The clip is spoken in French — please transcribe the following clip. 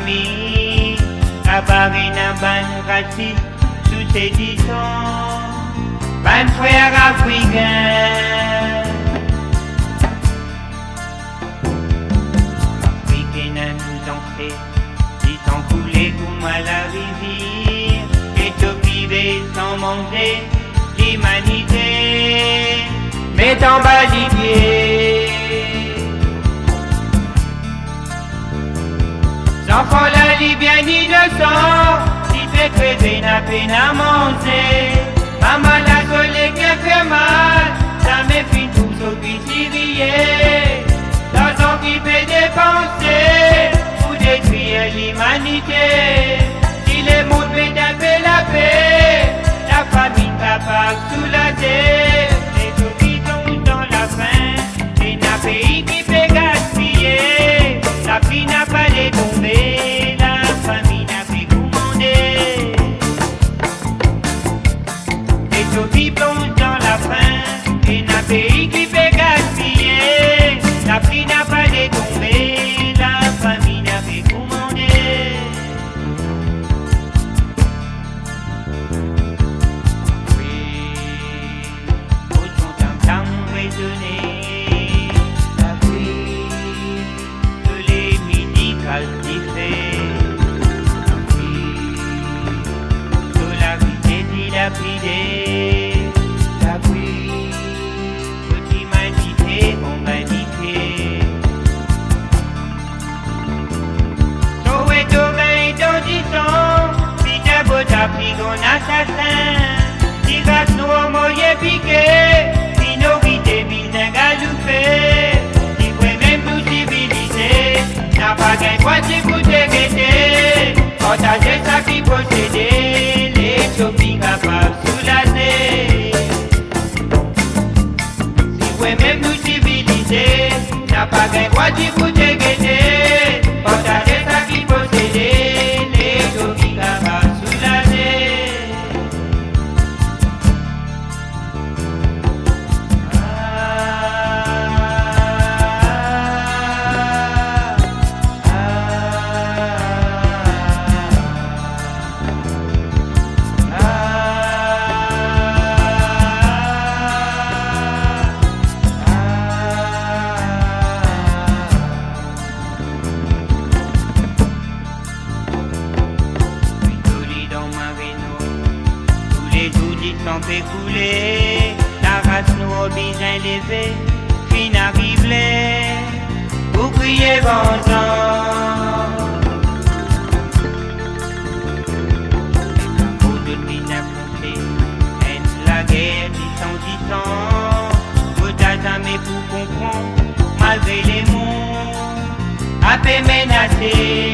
famille, la barine ban raciste sous ses 10 ans, ban frère africain. Africain nous en fait, ils sont coulés comme à la rivière, et tout vivait sans manger, l'humanité, met en bas les pieds. L'enfant la lit bien innocent, il fait creuser n'a peine à manger. Maman la collègue qui fait mal, ça me fait tout ce qui s'y l'argent qui fait dépenser pour détruire l'humanité. Si les mondes veulent taper la paix, la famille capable de soulager. Les tout qui tombent dans la faim, c'est un pays qui fait gaspiller. La pluie n'a pas les tombé, la famille n'a fait commander. Les tout qui plongent dans la faim, c'est un pays qui fait gaspiller. La pluie n'a pas les tombé, la famille n'a fait commander. Oui, au son tam-tam résonner, la pluie de les médicales qui fait. Oui, de la vie dilapidée, la pluie de l'humanité humanité. Soweto ben dans 10 ans, Peter Bota pris un assassin. Si grâce nous au moyen piqué, minorité ville n'a galoupé. Si vous même nous civiliser, n'a pas qu'un quoi si vous déguettez. Partagez ça qui possédez, l'Éthiopie capable de soulager. Si vous même nous civiliser, n'a pas qu'un quoi si vous déguettez. Partagez ça qui possédez, l'Éthiopie capable de soulager. Sans pécouler, la race nous bien élevée, fin arrive les, pour crier vengeance. Les drapeaux de mine affrontés, la guerre 10 ans, vous t'as jamais pour comprendre, malgré les mots, à peine menacés.